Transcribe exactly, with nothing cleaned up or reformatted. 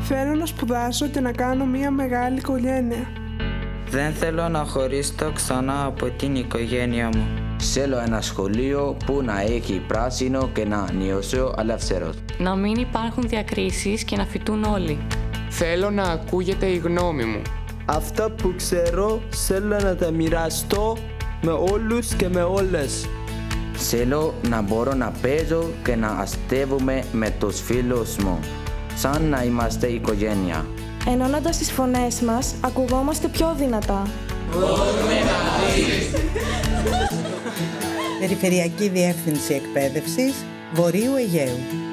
Θέλω να σπουδάσω και να κάνω μια μεγάλη οικογένεια. Δεν θέλω να χωρίσω ξανά από την οικογένεια μου. Θέλω ένα σχολείο που να έχει πράσινο και να νιώσω ελεύθερος. Να μην υπάρχουν διακρίσεις και να φοιτούν όλοι. Θέλω να ακούγεται η γνώμη μου. Αυτά που ξέρω θέλω να τα μοιραστώ με όλους και με όλες. Θέλω να μπορώ να παίζω και να αστεύουμε με τους φίλους μου, σαν να είμαστε οικογένεια. Ενώνοντας τις φωνές μας, ακουγόμαστε πιο δυνατά. Μπορούμε να δεις. Περιφερειακή Διεύθυνση Εκπαίδευσης Βορείου Αιγαίου.